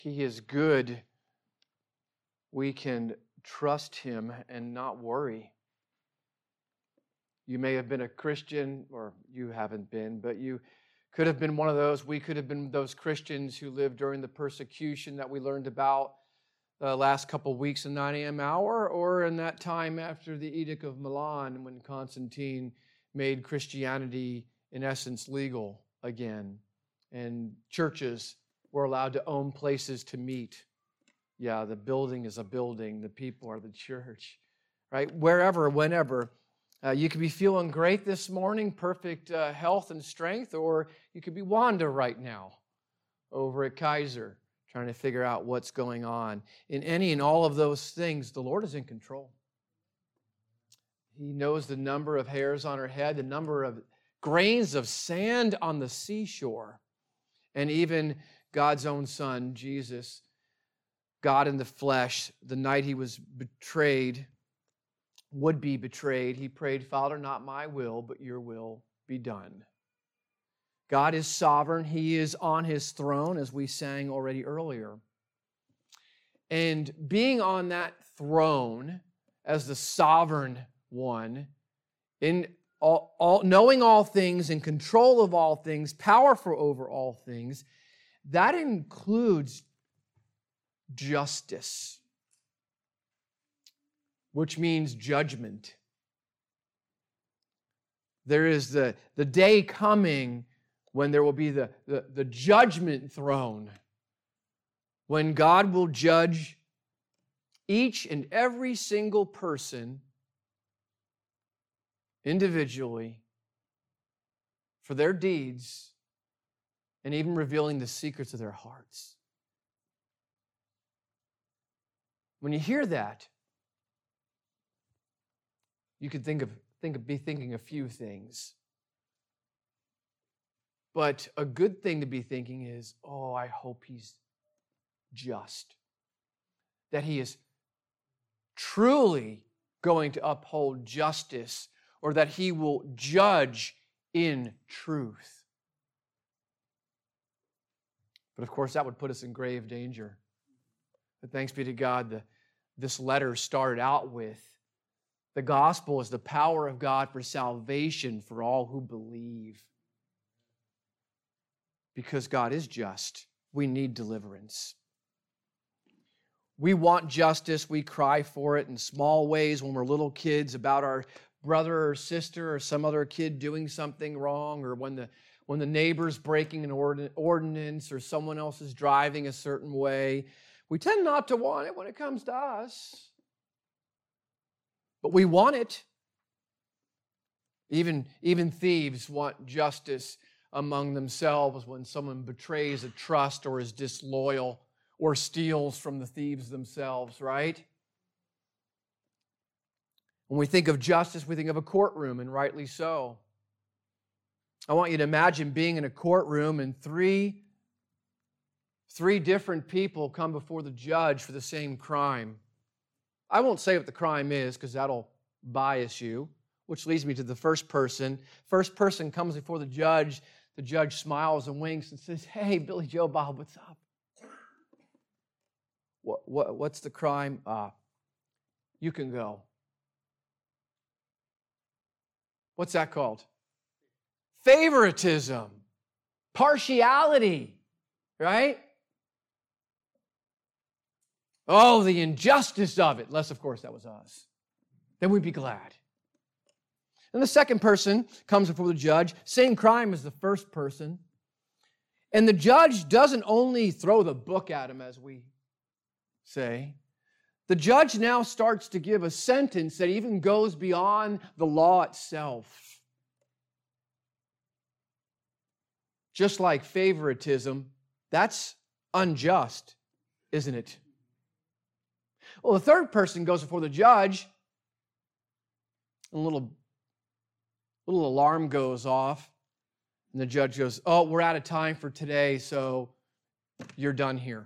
He is good. We can trust Him and not worry. You may have been a Christian, or you haven't been, but you could have been one of those. We could have been those Christians who lived during the persecution that we learned about the last couple of weeks in 9 a.m. hour, or in that time after the Edict of Milan when Constantine made Christianity, in essence, legal again. And churches were allowed to own places to meet. Yeah, the building is a building. The people are the church, right? Wherever, whenever. You could be feeling great this morning, perfect health and strength, or you could be Wanda right now over at Kaiser trying to figure out what's going on. In any and all of those things, the Lord is in control. He knows the number of hairs on our head, the number of grains of sand on the seashore, and even God's own Son, Jesus, God in the flesh, the night He was betrayed, would be betrayed, He prayed, Father, not my will, but your will be done. God is sovereign. He is on His throne, as we sang already earlier. And being on that throne as the sovereign one, in knowing all things, in control of all things, powerful over all things, that includes justice, which means judgment. There is the day coming when there will be the judgment throne, when God will judge each and every single person individually for their deeds and even revealing the secrets of their hearts. When you hear that, you could be thinking a few things. But a good thing to be thinking is, oh, I hope He's just. That He is truly going to uphold justice, or that He will judge in truth. But of course, that would put us in grave danger. But thanks be to God, this letter started out with, the gospel is the power of God for salvation for all who believe. Because God is just, we need deliverance. We want justice. We cry for it in small ways when we're little kids about our brother or sister or some other kid doing something wrong, or when the neighbor's breaking an ordinance or someone else is driving a certain way. We tend not to want it when it comes to us. But we want it. Even thieves want justice among themselves when someone betrays a trust or is disloyal or steals from the thieves themselves, right? When we think of justice, we think of a courtroom, and rightly so. I want you to imagine being in a courtroom and three different people come before the judge for the same crime. I won't say what the crime is because that'll bias you, which leads me to the first person. First person comes before the judge. The judge smiles and winks and says, "Hey, Billy Joe Bob, what's up? What's the crime? You can go." What's that called? Favoritism. Partiality. Right? Oh, the injustice of it. Unless, of course, that was us. Then we'd be glad. And the second person comes before the judge, same crime as the first person. And the judge doesn't only throw the book at him, as we say. The judge now starts to give a sentence that even goes beyond the law itself. Just like favoritism, that's unjust, isn't it? Well, the third person goes before the judge, and a little alarm goes off, and the judge goes, "Oh, we're out of time for today, so you're done here."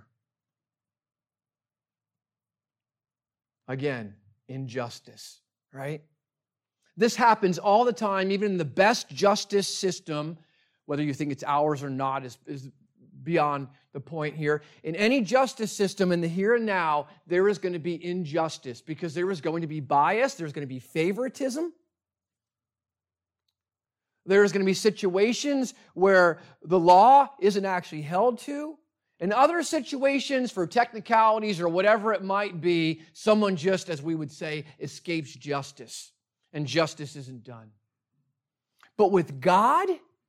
Again, injustice, right? This happens all the time, even in the best justice system, whether you think it's ours or not is beyond the point here. In any justice system in the here and now, there is going to be injustice because there is going to be bias, there's going to be favoritism. There's going to be situations where the law isn't actually held to. In other situations, for technicalities or whatever it might be, someone just, as we would say, escapes justice, and justice isn't done. But with God,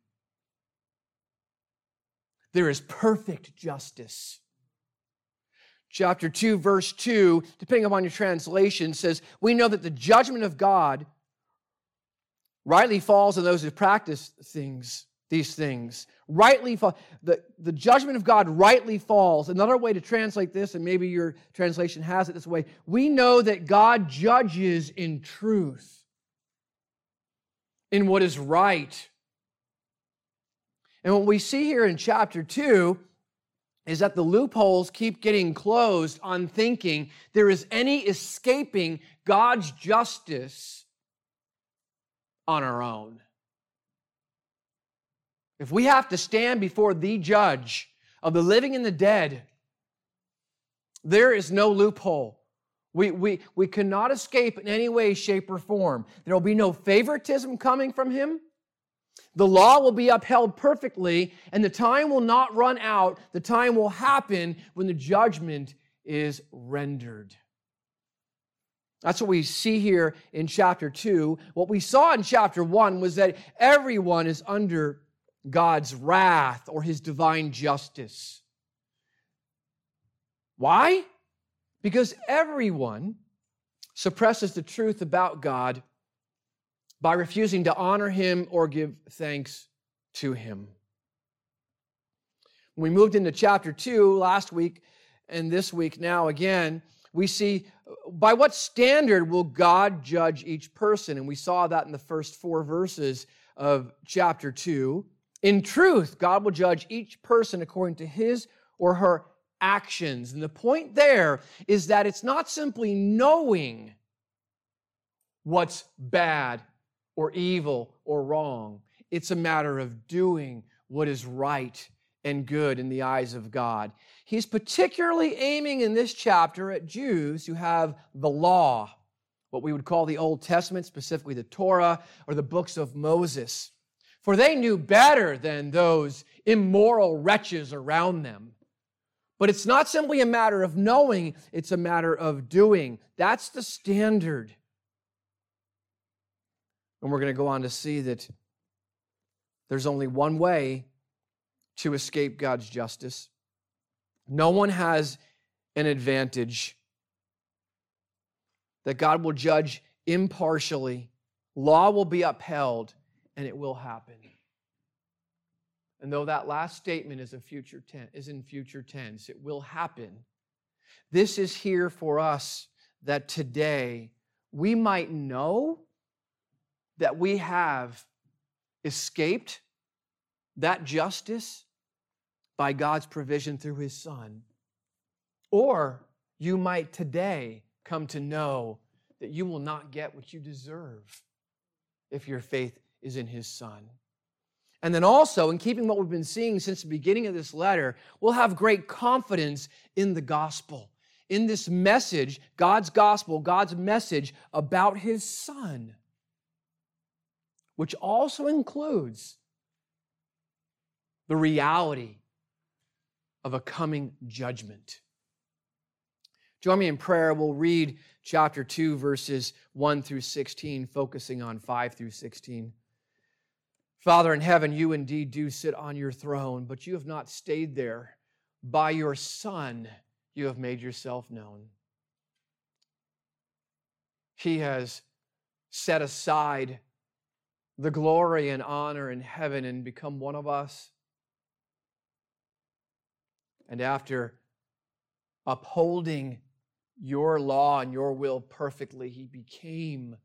there is perfect justice. Chapter 2, verse 2, depending upon your translation, says, we know that the judgment of God rightly falls on those who practice these things. The judgment of God rightly falls. Another way to translate this, and maybe your translation has it this way, we know that God judges in truth, in what is right. And what we see here in chapter 2 is that the loopholes keep getting closed on thinking there is any escaping God's justice on our own. If we have to stand before the judge of the living and the dead, there is no loophole. We cannot escape in any way, shape, or form. There will be no favoritism coming from him. The law will be upheld perfectly, and the time will not run out. The time will happen when the judgment is rendered. That's what we see here in chapter 2. What we saw in chapter 1 was that everyone is under God's wrath or his divine justice. Why? Because everyone suppresses the truth about God by refusing to honor him or give thanks to him. When we moved into chapter 2 last week and this week now again, we see by what standard will God judge each person? And we saw that in the first 4 verses of chapter 2. In truth, God will judge each person according to his or her actions. And the point there is that it's not simply knowing what's bad or evil or wrong. It's a matter of doing what is right and good in the eyes of God. He's particularly aiming in this chapter at Jews who have the law, what we would call the Old Testament, specifically the Torah or the books of Moses. For they knew better than those immoral wretches around them. But it's not simply a matter of knowing, it's a matter of doing. That's the standard. And we're going to go on to see that there's only one way to escape God's justice. No one has an advantage. That God will judge impartially. Law will be upheld, and it will happen. And though that last statement is in future tense, it will happen. This is here for us that today we might know that we have escaped that justice by God's provision through his Son. Or you might today come to know that you will not get what you deserve if your faith is in his Son. And then also, in keeping what we've been seeing since the beginning of this letter, we'll have great confidence in the gospel, in this message, God's gospel, God's message about his Son, which also includes the reality of a coming judgment. Join me in prayer. We'll read chapter 2, verses 1 through 16, focusing on 5 through 16. Father in heaven, you indeed do sit on your throne, but you have not stayed there. By your Son, you have made yourself known. He has set aside the glory and honor in heaven and become one of us. And after upholding your law and your will perfectly, he became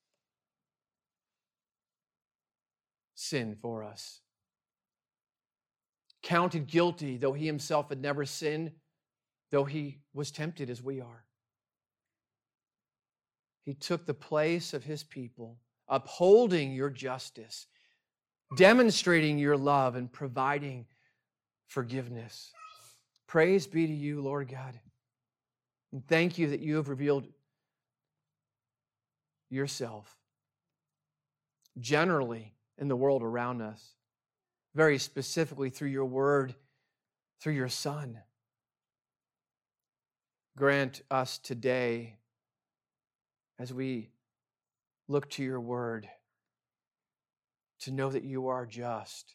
sin for us. Counted guilty, though he himself had never sinned, though he was tempted as we are. He took the place of his people, upholding your justice, demonstrating your love, and providing forgiveness. Praise be to you, Lord God. And thank you that you have revealed yourself generally in the world around us, very specifically through your word, through your Son. Grant us today, as we look to your word, to know that you are just.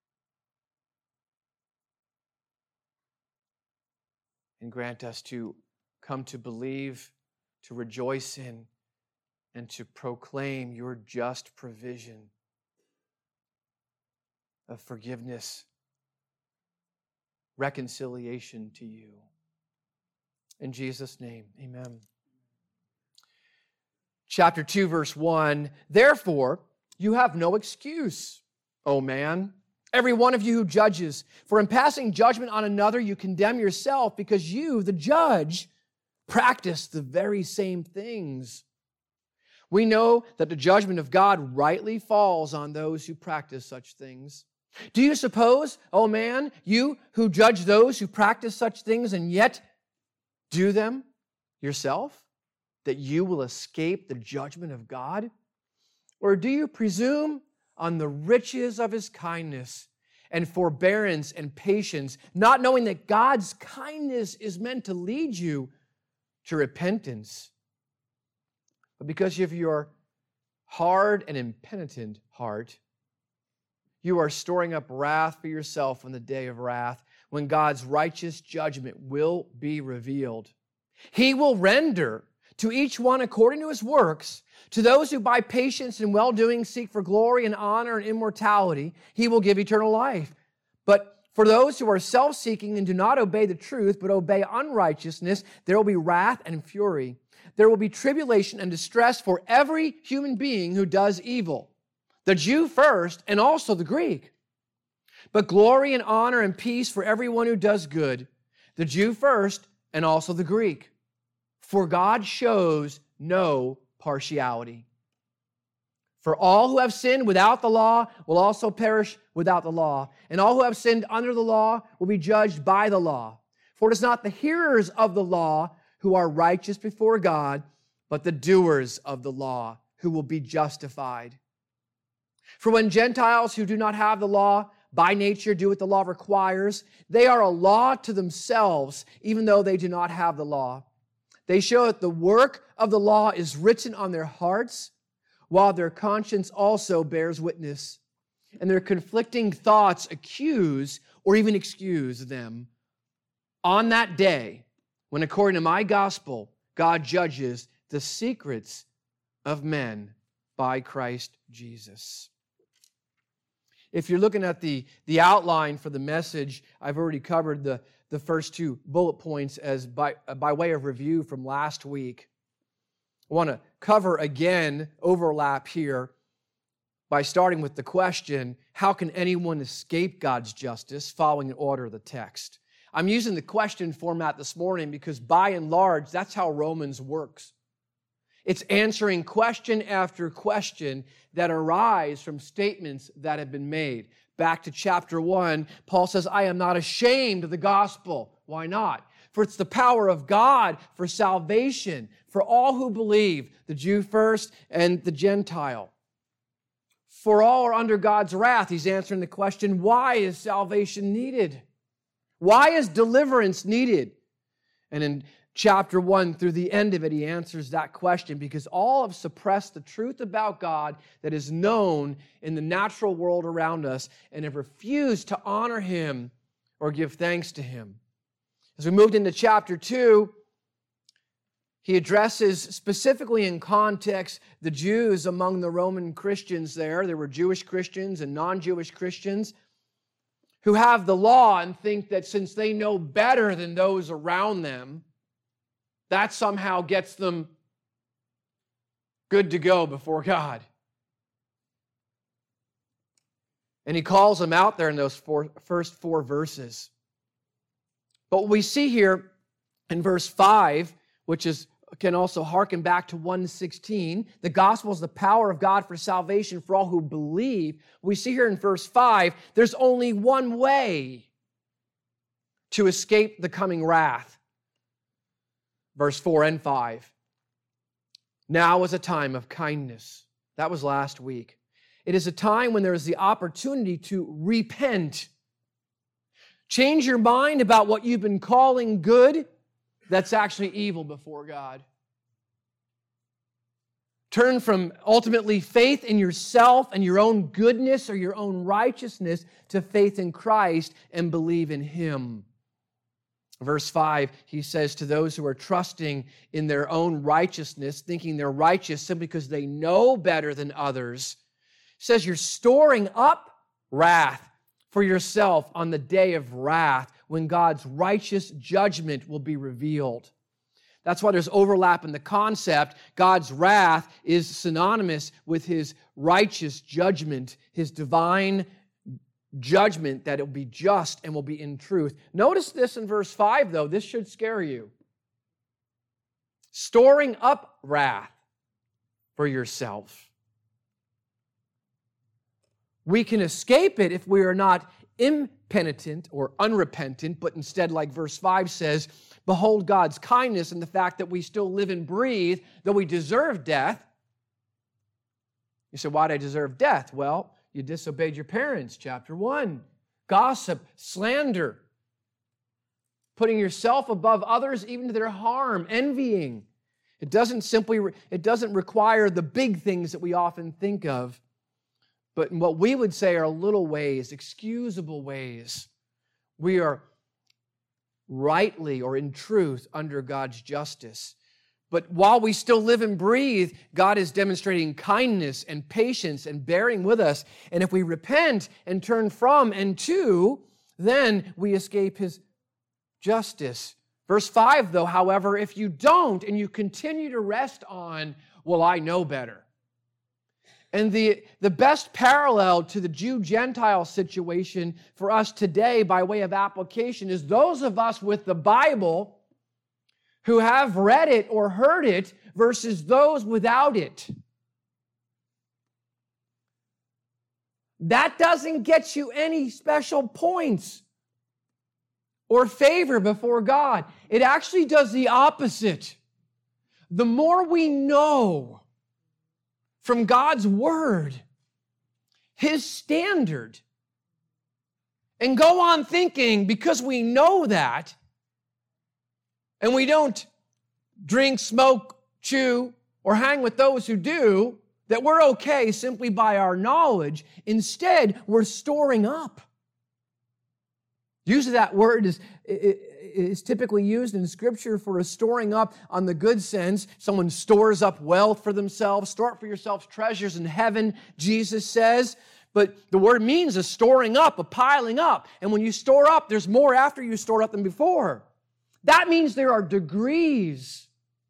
And grant us to come to believe, to rejoice in, and to proclaim your just provision of forgiveness, reconciliation to you. In Jesus' name, amen. Chapter 2, verse 1, therefore, you have no excuse, O man, every one of you who judges. For in passing judgment on another, you condemn yourself, because you, the judge, practice the very same things. We know that the judgment of God rightly falls on those who practice such things. Do you suppose, O man, you who judge those who practice such things and yet do them yourself, that you will escape the judgment of God? Or do you presume on the riches of His kindness and forbearance and patience, not knowing that God's kindness is meant to lead you to repentance? But because of your hard and impenitent heart, you are storing up wrath for yourself on the day of wrath, when God's righteous judgment will be revealed. He will render to each one according to his works. To those who by patience and well-doing seek for glory and honor and immortality, He will give eternal life. But for those who are self-seeking and do not obey the truth, but obey unrighteousness, there will be wrath and fury. There will be tribulation and distress for every human being who does evil, the Jew first and also the Greek. But glory and honor and peace for everyone who does good, the Jew first and also the Greek. For God shows no partiality. For all who have sinned without the law will also perish without the law, and all who have sinned under the law will be judged by the law. For it is not the hearers of the law who are righteous before God, but the doers of the law who will be justified. For when Gentiles who do not have the law by nature do what the law requires, they are a law to themselves, even though they do not have the law. They show that the work of the law is written on their hearts, while their conscience also bears witness, and their conflicting thoughts accuse or even excuse them. On that day, when according to my gospel, God judges the secrets of men by Christ Jesus. If you're looking at the outline for the message, I've already covered the first two bullet points as by way of review from last week. I want to cover again, overlap here, by starting with the question, how can anyone escape God's justice following the order of the text? I'm using the question format this morning because by and large, that's how Romans works. It's answering question after question that arise from statements that have been made. Back to chapter 1, Paul says, I am not ashamed of the gospel. Why not? For it's the power of God for salvation for all who believe, the Jew first and the Gentile. For all are under God's wrath. He's answering the question, why is salvation needed? Why is deliverance needed? And in chapter 1 through the end of it, he answers that question because all have suppressed the truth about God that is known in the natural world around us and have refused to honor Him or give thanks to Him. As we moved into chapter 2, he addresses specifically in context the Jews among the Roman Christians there. There were Jewish Christians and non-Jewish Christians who have the law and think that since they know better than those around them, that somehow gets them good to go before God. And he calls them out there in those first four verses. But what we see here in verse 5, which can also harken back to 1:16, the gospel is the power of God for salvation for all who believe. We see here in verse 5, there's only one way to escape the coming wrath. Verse 4 and 5. Now is a time of kindness. That was last week. It is a time when there is the opportunity to repent. Change your mind about what you've been calling good that's actually evil before God. Turn from ultimately faith in yourself and your own goodness or your own righteousness to faith in Christ and believe in Him. Verse 5, he says to those who are trusting in their own righteousness, thinking they're righteous simply because they know better than others, says you're storing up wrath for yourself on the day of wrath when God's righteous judgment will be revealed. That's why there's overlap in the concept. God's wrath is synonymous with His righteous judgment, His divine judgment that it will be just and will be in truth. Notice this in verse 5, though. This should scare you. Storing up wrath for yourself. We can escape it if we are not impenitent or unrepentant, but instead, like verse 5 says, behold God's kindness and the fact that we still live and breathe, though we deserve death. You say, why did I deserve death? Well, you disobeyed your parents, chapter 1. Gossip, slander, putting yourself above others even to their harm, envying. It doesn't require the big things that we often think of, but what we would say are little ways, excusable ways. We are rightly or in truth under God's justice. But while we still live and breathe, God is demonstrating kindness and patience and bearing with us. And if we repent and turn from and to, then we escape His justice. Verse 5, though, however, if you don't and you continue to rest on, well, I know better. And the best parallel to the Jew-Gentile situation for us today by way of application is those of us with the Bible who have read it or heard it versus those without it. That doesn't get you any special points or favor before God. It actually does the opposite. The more we know from God's Word, His standard, and go on thinking because we know that, and we don't drink, smoke, chew, or hang with those who do, that we're okay simply by our knowledge. Instead, we're storing up. Usually that word is typically used in Scripture for a storing up on the good sense. Someone stores up wealth for themselves. Store up for yourselves treasures in heaven, Jesus says. But the word means a storing up, a piling up. And when you store up, there's more after you store up than before. That means there are degrees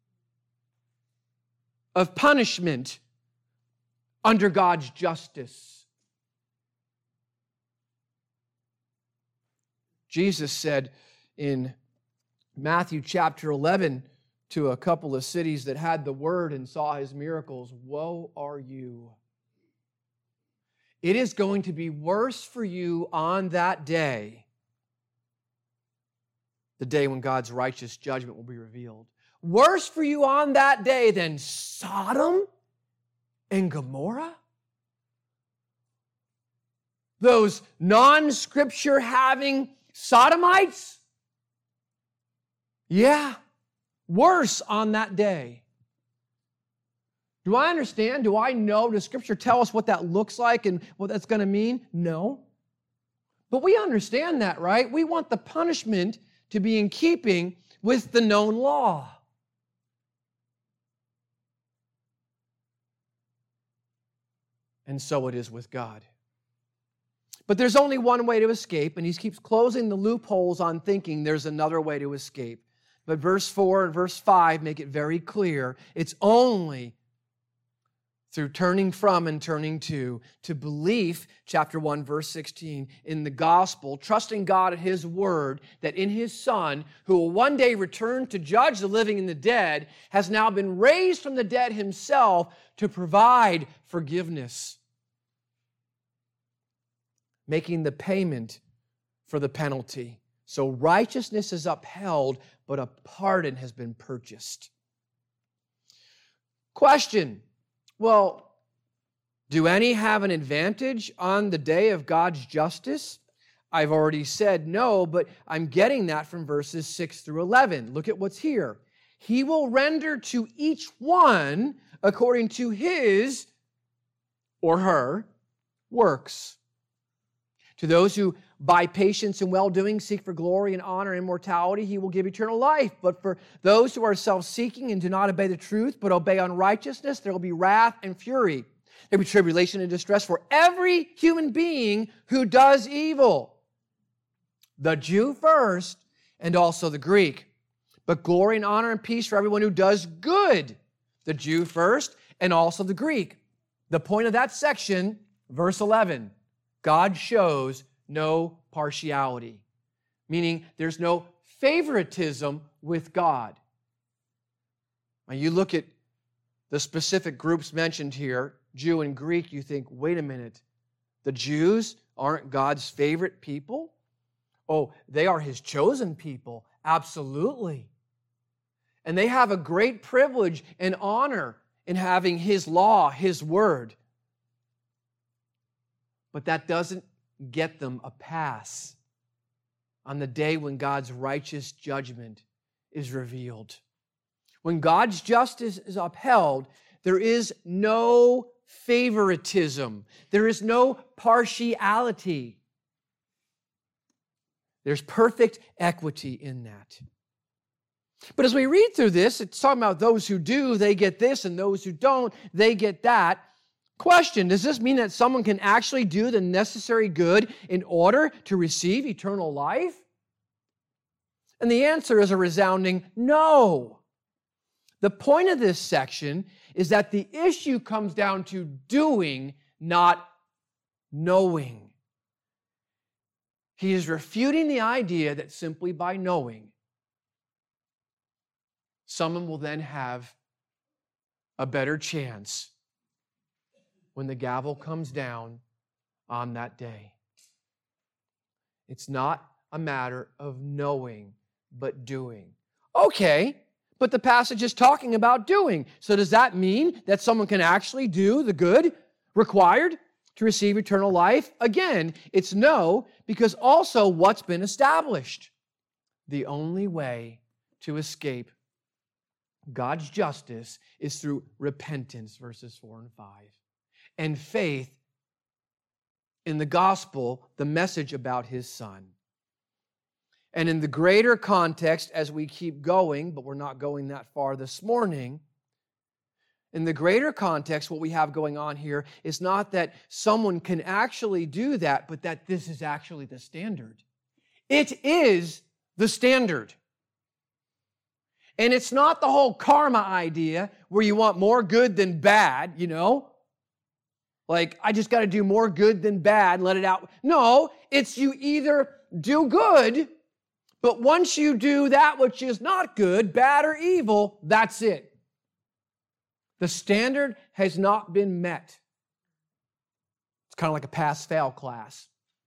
of punishment under God's justice. Jesus said in Matthew chapter 11 to a couple of cities that had the word and saw His miracles, woe are you. It is going to be worse for you on that day, the day when God's righteous judgment will be revealed. Worse for you on that day than Sodom and Gomorrah? Those non-scripture having Sodomites? Yeah, worse on that day. Do I understand? Do I know? Does Scripture tell us what that looks like and what that's going to mean? No. But we understand that, right? We want the punishment to be in keeping with the known law. And so it is with God. But there's only one way to escape, and He keeps closing the loopholes on thinking there's another way to escape. But verse 4 and verse 5 make it very clear. It's only through turning from and turning to belief, chapter 1, verse 16, in the gospel, trusting God at His word, that in His Son, who will one day return to judge the living and the dead, has now been raised from the dead Himself to provide forgiveness, making the payment for the penalty, So righteousness is upheld, but a pardon has been purchased. Question. Well, do any have an advantage on the day of God's justice? I've already said no, but I'm getting that from verses 6 through 11. Look at what's here. He will render to each one according to his or her works. To those who by patience and well-doing seek for glory and honor and immortality, he will give eternal life. But for those who are self-seeking and do not obey the truth, but obey unrighteousness, there will be wrath and fury. There will be tribulation and distress for every human being who does evil. The Jew first, and also the Greek. But glory and honor and peace for everyone who does good. The Jew first, and also the Greek. The point of that section, verse 11, God shows no partiality, meaning there's no favoritism with God. Now you look at the specific groups mentioned here, Jew and Greek, you think, wait a minute, the Jews aren't God's favorite people? Oh, they are His chosen people, absolutely. And they have a great privilege and honor in having His law, His word. But that doesn't get them a pass on the day when God's righteous judgment is revealed. When God's justice is upheld, there is no favoritism. There is no partiality. There's perfect equity in that. But as we read through this, it's talking about those who do, they get this, and those who don't, they get that. Question, does this mean that someone can actually do the necessary good in order to receive eternal life? And the answer is a resounding no. The point of this section is that the issue comes down to doing, not knowing. He is refuting the idea that simply by knowing, someone will then have a better chance when the gavel comes down on that day. It's not a matter of knowing, but doing. Okay, but the passage is talking about doing. So does that mean that someone can actually do the good required to receive eternal life? Again, it's no, because also what's been established? The only way to escape God's justice is through repentance, verses 4 and 5. And faith in the gospel, the message about His Son. And in the greater context, as we keep going, but we're not going that far this morning, in the greater context, what we have going on here is not that someone can actually do that, but that this is actually the standard. It is the standard. And it's not the whole karma idea where you want more good than bad, you know? Like, I just got to do more good than bad and let it out. No, it's you either do good, but once you do that which is not good, bad or evil, that's it. The standard has not been met. It's kind of like a pass-fail class.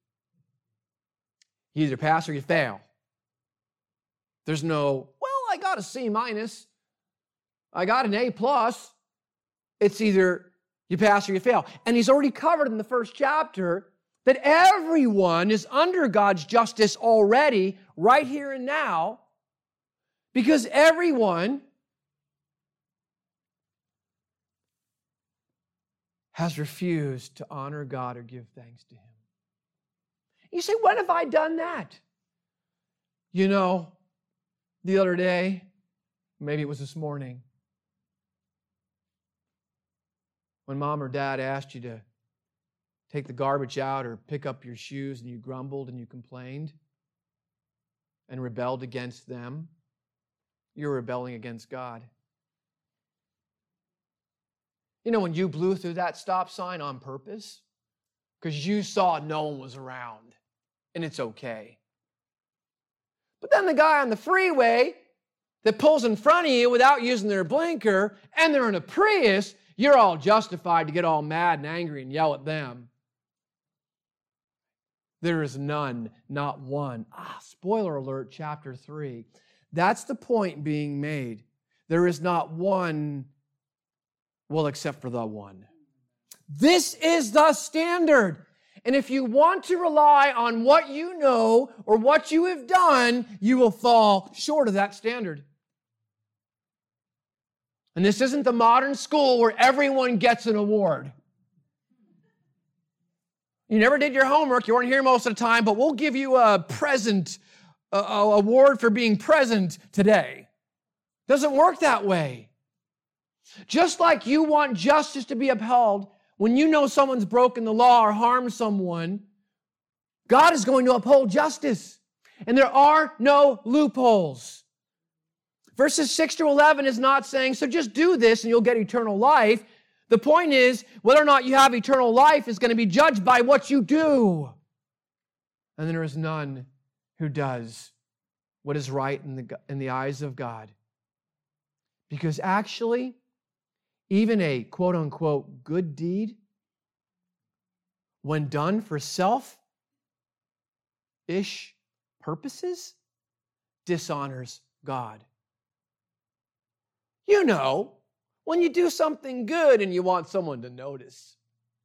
You either pass or you fail. There's no, well, I got a C minus. I got an A plus. It's either you pass or you fail. And he's already covered in the first chapter that everyone is under God's justice already, right here and now, because everyone has refused to honor God or give thanks to Him. You say, when have I done that? You know, the other day, maybe it was this morning, when mom or dad asked you to take the garbage out or pick up your shoes and you grumbled and you complained and rebelled against them, you're rebelling against God. You know, when you blew through that stop sign on purpose because you saw no one was around, and it's okay. But then the guy on the freeway that pulls in front of you without using their blinker, and they're in a Prius, you're all justified to get all mad and angry and yell at them. There is none, not one. Spoiler alert, chapter 3. That's the point being made. There is not one, well, except for the one. This is the standard. And if you want to rely on what you know or what you have done, you will fall short of that standard. And this isn't the modern school where everyone gets an award. You never did your homework, you weren't here most of the time, but we'll give you a present, a award for being present today. Doesn't work that way. Just like you want justice to be upheld, when you know someone's broken the law or harmed someone, God is going to uphold justice. And there are no loopholes. Verses 6 to 11 is not saying, so just do this and you'll get eternal life. The point is, whether or not you have eternal life is going to be judged by what you do. And there is none who does what is right in the eyes of God. Because actually, even a quote-unquote good deed, when done for selfish purposes, dishonors God. You know, when you do something good and you want someone to notice,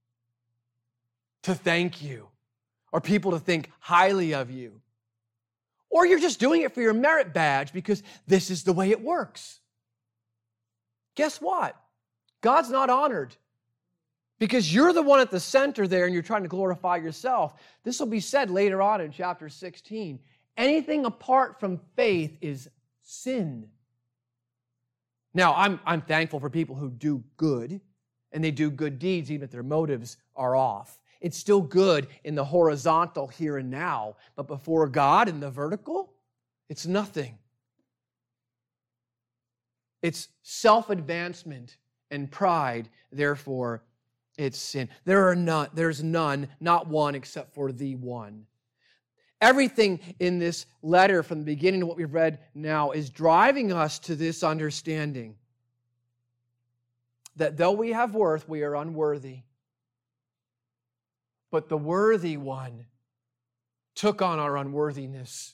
to thank you, or people to think highly of you, or you're just doing it for your merit badge because this is the way it works. Guess what? God's not honored because you're the one at the center there and you're trying to glorify yourself. This will be said later on in chapter 16. Anything apart from faith is sin. Now, I'm thankful for people who do good, and they do good deeds even if their motives are off. It's still good in the horizontal here and now, but before God in the vertical, it's nothing. It's self-advancement and pride, therefore it's sin. There's none, not one, except for the one. Everything in this letter from the beginning to what we've read now is driving us to this understanding that though we have worth, we are unworthy. But the worthy one took on our unworthiness.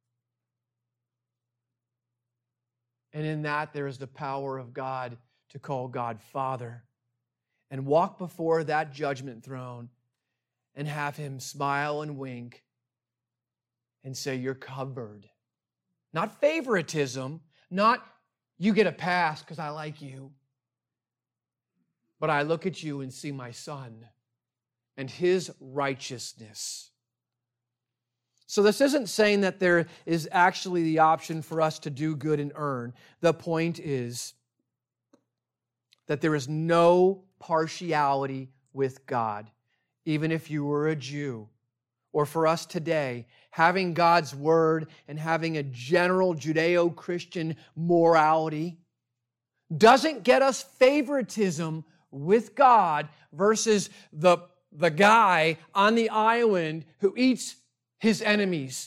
And in that there is the power of God to call God Father and walk before that judgment throne and have Him smile and wink and say, you're covered. Not favoritism, not you get a pass because I like you. But I look at you and see my Son and His righteousness. So this isn't saying that there is actually the option for us to do good and earn. The point is that there is no partiality with God, even if you were a Jew. Or for us today, having God's Word and having a general Judeo-Christian morality doesn't get us favoritism with God versus the guy on the island who eats his enemies.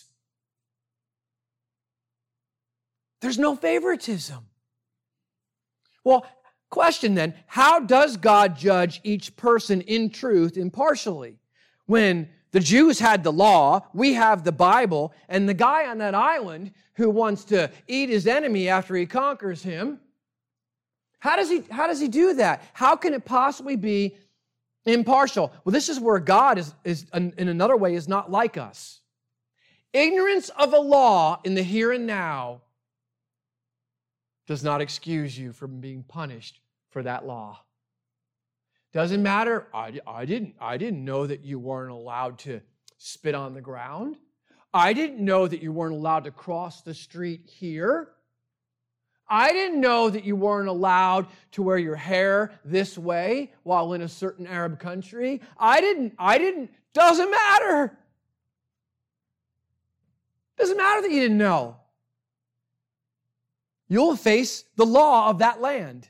There's no favoritism. Well, question then, how does God judge each person in truth impartially? When the Jews had the law, we have the Bible, and the guy on that island who wants to eat his enemy after he conquers him, how does he do that? How can it possibly be impartial? Well, this is where God is in another way, is not like us. Ignorance of a law in the here and now does not excuse you from being punished for that law. Doesn't matter. I didn't know that you weren't allowed to spit on the ground. I didn't know that you weren't allowed to cross the street here. I didn't know that you weren't allowed to wear your hair this way while in a certain Arab country. I didn't. Doesn't matter. Doesn't matter that you didn't know. You'll face the law of that land.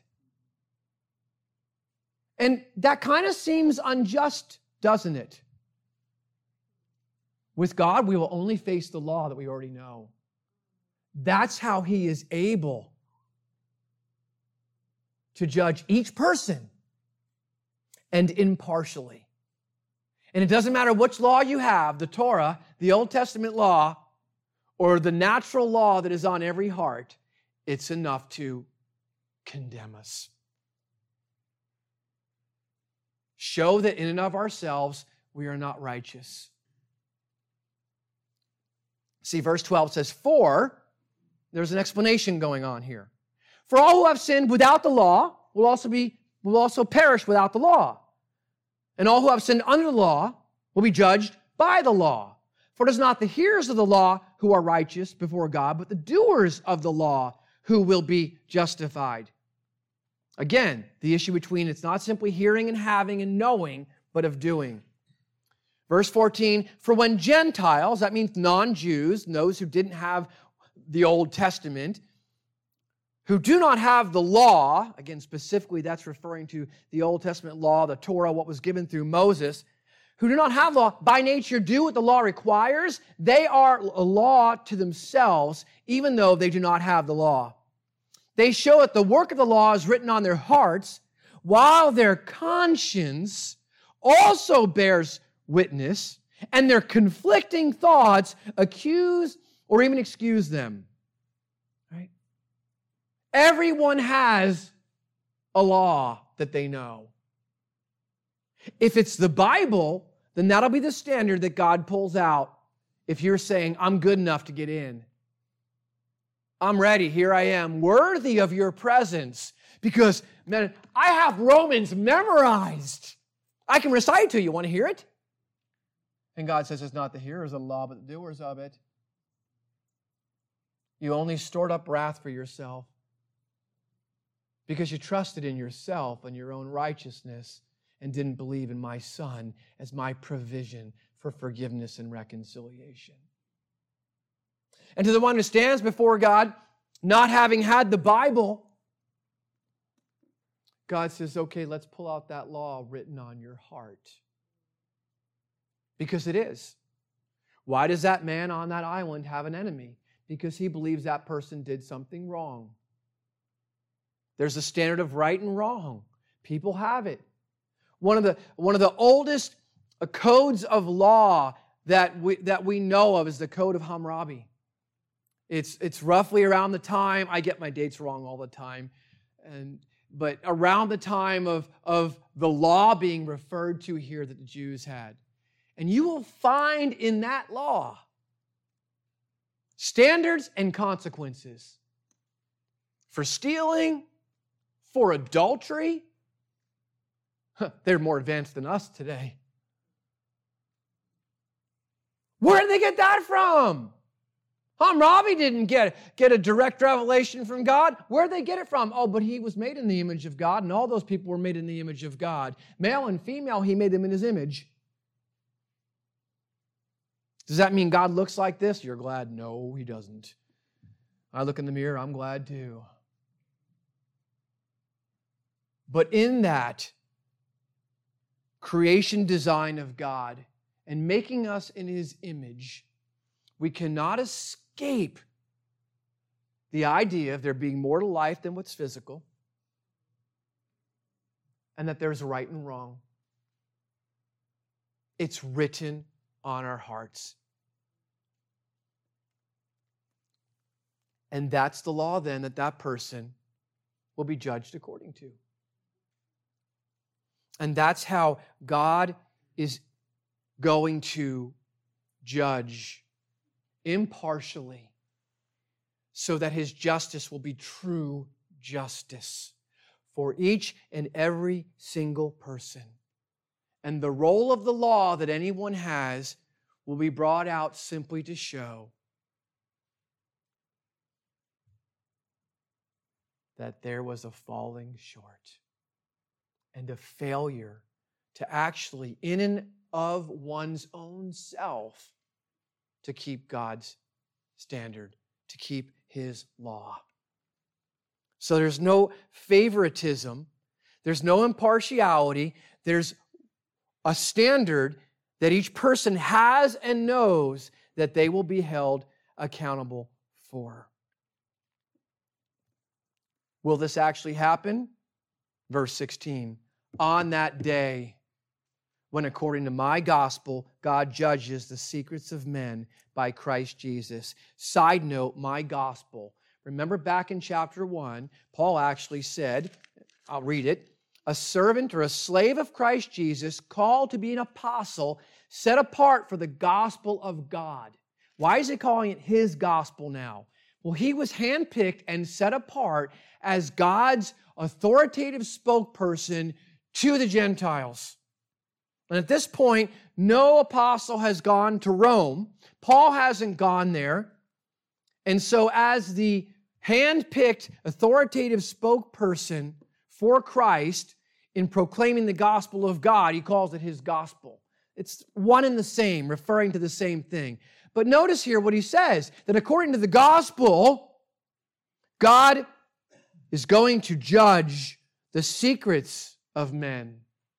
And that kind of seems unjust, doesn't it? With God, we will only face the law that we already know. That's how He is able to judge each person and impartially. And it doesn't matter which law you have, the Torah, the Old Testament law, or the natural law that is on every heart, it's enough to condemn us. Show that in and of ourselves, we are not righteous. See, verse 12 says, "For," there's an explanation going on here. "For all who have sinned without the law will also perish without the law. And all who have sinned under the law will be judged by the law. For it is not the hearers of the law who are righteous before God, but the doers of the law who will be justified." Again, the issue between it's not simply hearing and having and knowing, but of doing. Verse 14, "For when Gentiles," that means non-Jews, those who didn't have the Old Testament, who do not have the law, again, specifically that's referring to the Old Testament law, the Torah, what was given through Moses, who do not have law, by nature do what the law requires, they are a law to themselves, even though they do not have the law. They show that the work of the law is written on their hearts, while their conscience also bears witness, and their conflicting thoughts accuse or even excuse them. Right? Everyone has a law that they know. If it's the Bible, then that'll be the standard that God pulls out if you're saying, "I'm good enough to get in. I'm ready, here I am, worthy of your presence." Because, man, I have Romans memorized. I can recite it to you. Want to hear it? And God says it's not the hearers of the law, but the doers of it. You only stored up wrath for yourself because you trusted in yourself and your own righteousness and didn't believe in my Son as my provision for forgiveness and reconciliation. And to the one who stands before God, not having had the Bible, God says, "Okay, let's pull out that law written on your heart." Because it is. Why does that man on that island have an enemy? Because he believes that person did something wrong. There's a standard of right and wrong. People have it. One of the oldest codes of law that we know of is the Code of Hammurabi. It's roughly around the time, I get my dates wrong all the time, but around the time of the law being referred to here that the Jews had. And you will find in that law standards and consequences for stealing, for adultery. They're more advanced than us today. Where did they get that from? Hammurabi didn't get a direct revelation from God. Where did they get it from? Oh, but he was made in the image of God, and all those people were made in the image of God. Male and female, he made them in his image. Does that mean God looks like this? You're glad? No, he doesn't. I look in the mirror, I'm glad too. But in that creation design of God and making us in his image, we cannot escape the idea of there being more to life than what's physical, and that there's right and wrong. It's written on our hearts. And that's the law then that person will be judged according to. And that's how God is going to judge impartially, so that his justice will be true justice for each and every single person. And the role of the law that anyone has will be brought out simply to show that there was a falling short and a failure to actually, in and of one's own self, to keep God's standard, to keep his law. So there's no favoritism, there's no impartiality, there's a standard that each person has and knows that they will be held accountable for. Will this actually happen? Verse 16, on that day when according to my gospel, God judges the secrets of men by Christ Jesus. Side note, my gospel. Remember back in chapter 1, Paul actually said, I'll read it, a servant or a slave of Christ Jesus, called to be an apostle, set apart for the gospel of God. Why is he calling it his gospel now? Well, he was handpicked and set apart as God's authoritative spokesperson to the Gentiles. And at this point, no apostle has gone to Rome. Paul hasn't gone there. And so as the handpicked authoritative spokesperson for Christ in proclaiming the gospel of God, he calls it his gospel. It's one and the same, referring to the same thing. But notice here what he says, that according to the gospel, God is going to judge the secrets of men.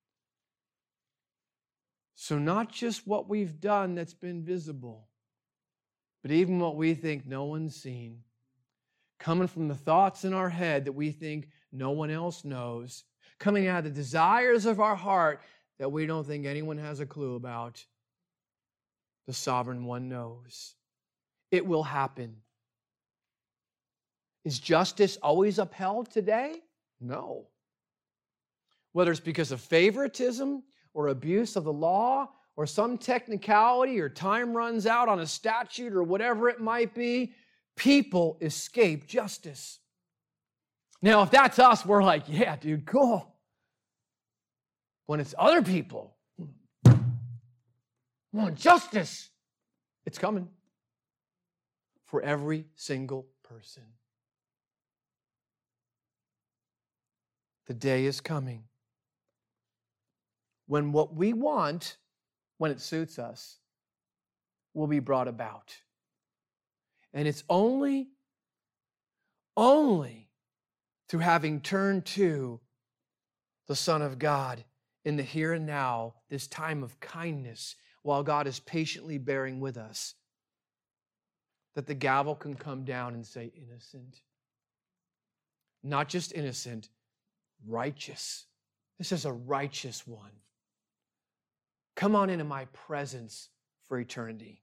So not just what we've done that's been visible, but even what we think no one's seen, coming from the thoughts in our head that we think no one else knows, coming out of the desires of our heart that we don't think anyone has a clue about. The Sovereign One knows. It will happen. Is justice always upheld today? No. Whether it's because of favoritism or abuse of the law or some technicality or time runs out on a statute or whatever it might be, people escape justice. Now, if that's us, we're like, yeah, dude, cool. When it's other people, want justice, it's coming for every single person. The day is coming when what we want, when it suits us, will be brought about. And it's only through having turned to the Son of God in the here and now, this time of kindness, while God is patiently bearing with us, that the gavel can come down and say, innocent. Not just innocent, righteous. This is a righteous one. Come on into my presence for eternity.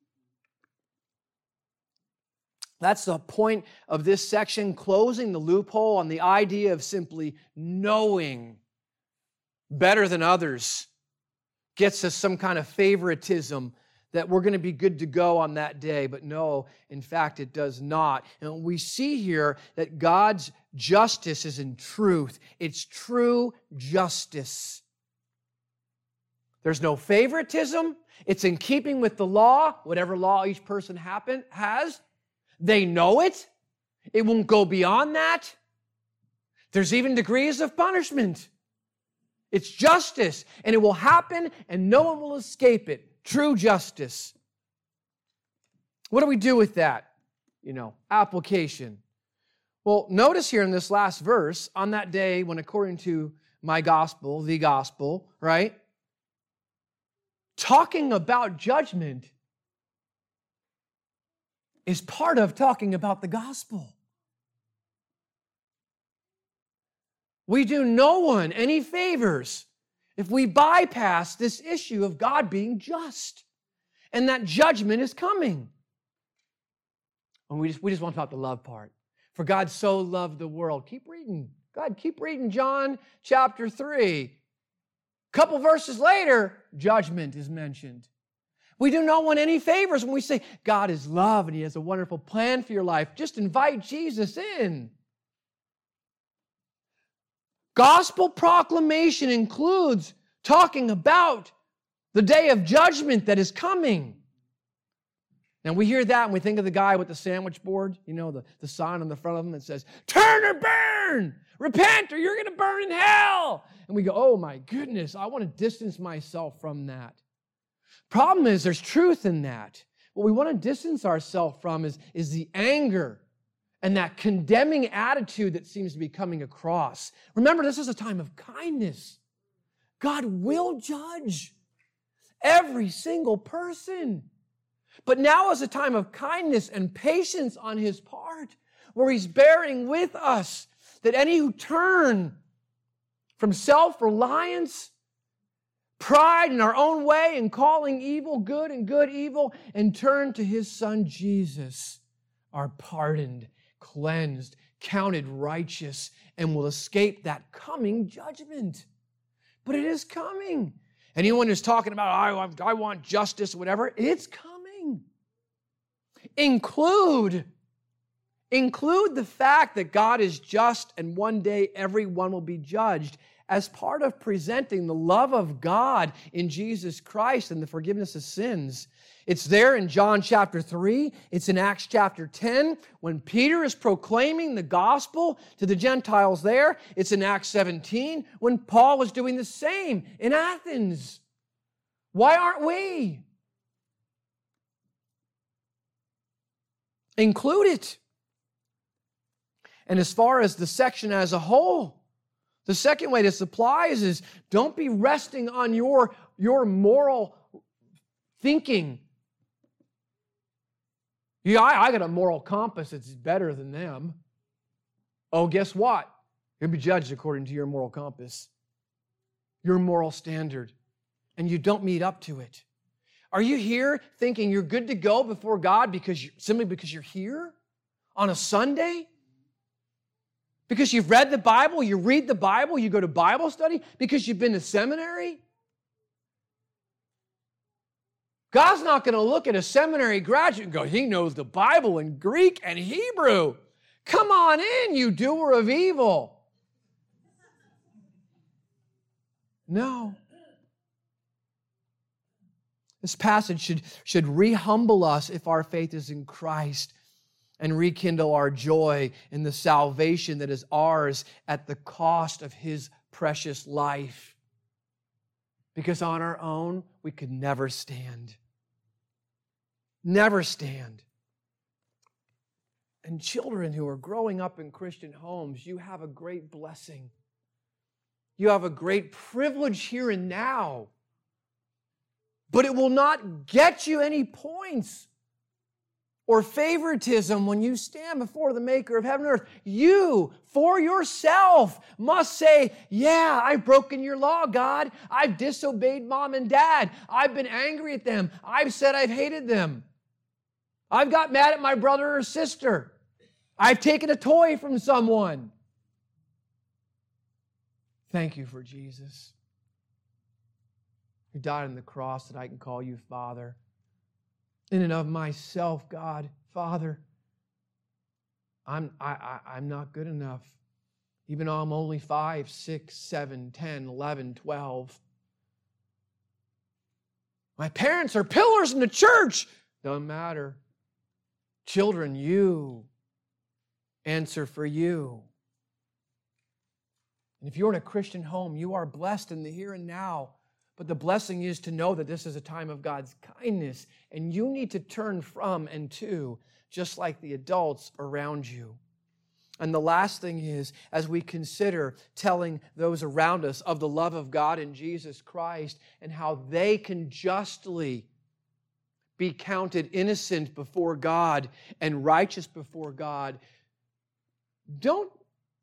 That's the point of this section, closing the loophole on the idea of simply knowing better than others gets us some kind of favoritism that we're going to be good to go on that day. But no, in fact, it does not. And we see here that God's justice is in truth. It's true justice. There's no favoritism. It's in keeping with the law, whatever law each person has. They know it. It won't go beyond that. There's even degrees of punishment. It's justice, and it will happen, and no one will escape it. True justice. What do we do with that? Application. Well, notice here in this last verse, on that day when according to my gospel, the gospel, right? Talking about judgment is part of talking about the gospel. We do no one any favors if we bypass this issue of God being just and that judgment is coming. And we just want to talk the love part. For God so loved the world. Keep reading. God, keep reading John chapter 3. A couple verses later, judgment is mentioned. We do not want any favors when we say God is love and He has a wonderful plan for your life. Just invite Jesus in. Gospel proclamation includes talking about the day of judgment that is coming. Now we hear that and we think of the guy with the sandwich board, the sign on the front of him that says, turn or burn, repent or you're going to burn in hell. And we go, oh my goodness, I want to distance myself from that. Problem is there's truth in that. What we want to distance ourselves from is the anger and that condemning attitude that seems to be coming across. Remember, this is a time of kindness. God will judge every single person. But now is a time of kindness and patience on His part, where He's bearing with us, that any who turn from self-reliance, pride in our own way and calling evil good and good evil, and turn to His Son Jesus, are pardoned, cleansed, counted righteous, and will escape that coming judgment. But it is coming. Anyone who's talking about, I want justice or whatever, it's coming. Include the fact that God is just and one day everyone will be judged as part of presenting the love of God in Jesus Christ and the forgiveness of sins. It's there in John chapter 3. It's in Acts chapter 10 when Peter is proclaiming the gospel to the Gentiles there. It's in Acts 17 when Paul was doing the same in Athens. Why aren't we? Include it. And as far as the section as a whole, the second way this applies is don't be resting on your moral thinking. Yeah, I got a moral compass that's better than them. Oh, guess what? You'll be judged according to your moral compass, your moral standard, and you don't meet up to it. Are you here thinking you're good to go before God simply because you're here on a Sunday? Because you've read the Bible, you read the Bible, you go to Bible study, because you've been to seminary? God's not going to look at a seminary graduate and go, he knows the Bible in Greek and Hebrew. Come on in, you doer of evil. No. This passage should re-humble us if our faith is in Christ, and rekindle our joy in the salvation that is ours at the cost of His precious life. Because on our own, we could never stand. Never stand. And children who are growing up in Christian homes, you have a great blessing. You have a great privilege here and now. But it will not get you any points or favoritism when you stand before the Maker of heaven and earth. You, for yourself, must say, yeah, I've broken your law, God. I've disobeyed mom and dad. I've been angry at them. I've said I've hated them. I've got mad at my brother or sister. I've taken a toy from someone. Thank you for Jesus, who died on the cross that I can call you Father. In and of myself, God, Father, I'm not good enough. Even though I'm only 5, 6, 7, 10, 11, 12. My parents are pillars in the church. Doesn't matter. Children, you answer for you. And if you're in a Christian home, you are blessed in the here and now. But the blessing is to know that this is a time of God's kindness, and you need to turn from and to, just like the adults around you. And the last thing is, as we consider telling those around us of the love of God in Jesus Christ and how they can justly be counted innocent before God and righteous before God, don't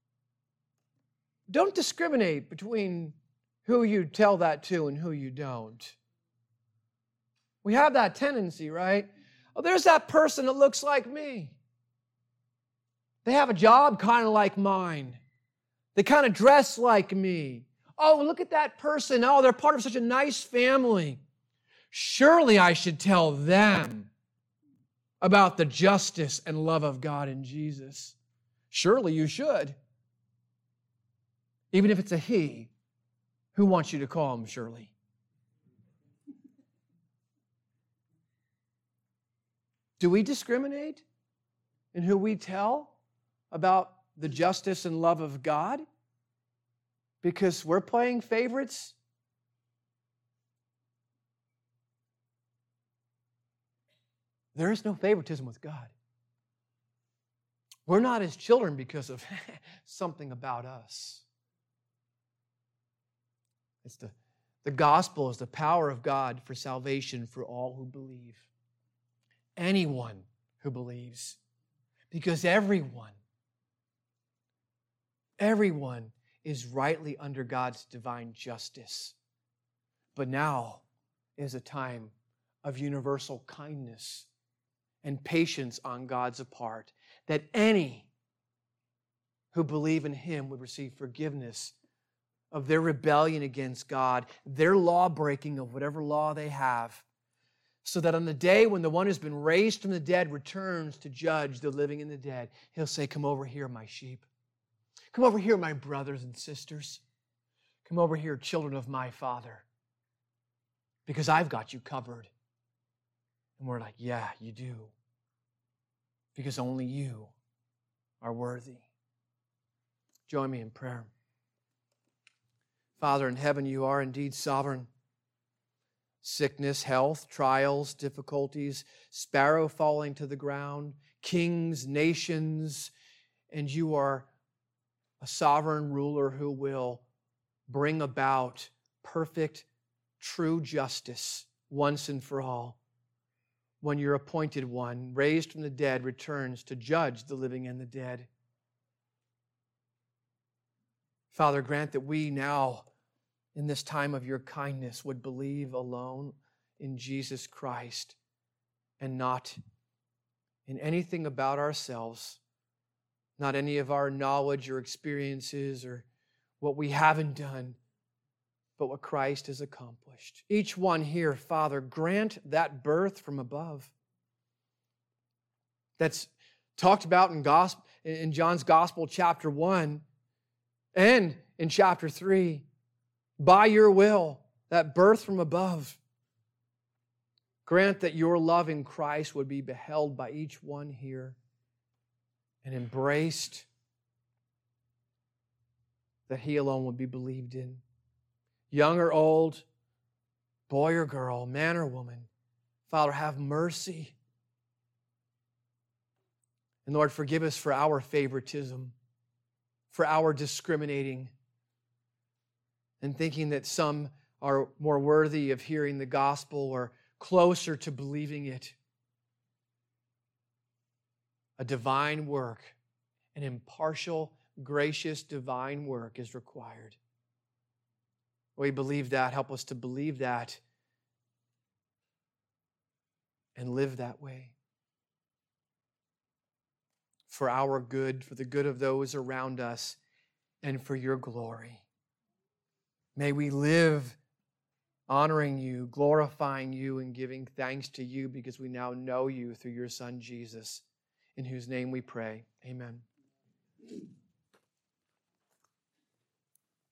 discriminate between who you tell that to and who you don't. We have that tendency, right? Oh, there's that person that looks like me. They have a job kind of like mine. They kind of dress like me. Oh, look at that person. Oh, they're part of such a nice family. Surely I should tell them about the justice and love of God in Jesus. Surely you should. Even if it's a he. Who wants you to call him Shirley? Do we discriminate in who we tell about the justice and love of God? Because we're playing favorites? There is no favoritism with God. We're not His children because of something about us. It's the gospel is the power of God for salvation for all who believe. Anyone who believes. Because everyone is rightly under God's divine justice. But now is a time of universal kindness and patience on God's part, that any who believe in Him would receive forgiveness of their rebellion against God, their law breaking of whatever law they have, so that on the day when the one who's been raised from the dead returns to judge the living and the dead, He'll say, "Come over here, my sheep. Come over here, my brothers and sisters. Come over here, children of my Father, because I've got you covered." And we're like, "Yeah, you do, because only you are worthy." Join me in prayer. Father in heaven, you are indeed sovereign. Sickness, health, trials, difficulties, sparrow falling to the ground, kings, nations, and you are a sovereign ruler who will bring about perfect, true justice once and for all when your appointed one, raised from the dead, returns to judge the living and the dead. Father, grant that we now, in this time of your kindness, would believe alone in Jesus Christ and not in anything about ourselves, not any of our knowledge or experiences or what we haven't done, but what Christ has accomplished. Each one here, Father, grant that birth from above that's talked about in John's Gospel, chapter 1, and in chapter 3. By your will, that birth from above. Grant that your love in Christ would be beheld by each one here and embraced, that He alone would be believed in. Young or old, boy or girl, man or woman, Father, have mercy. And Lord, forgive us for our favoritism, for our discriminating, and thinking that some are more worthy of hearing the gospel or closer to believing it. A divine work, an impartial, gracious, divine work is required. We believe that. Help us to believe that and live that way. For our good, for the good of those around us, and for your glory. May we live honoring you, glorifying you, and giving thanks to you because we now know you through your Son, Jesus, in whose name we pray. Amen.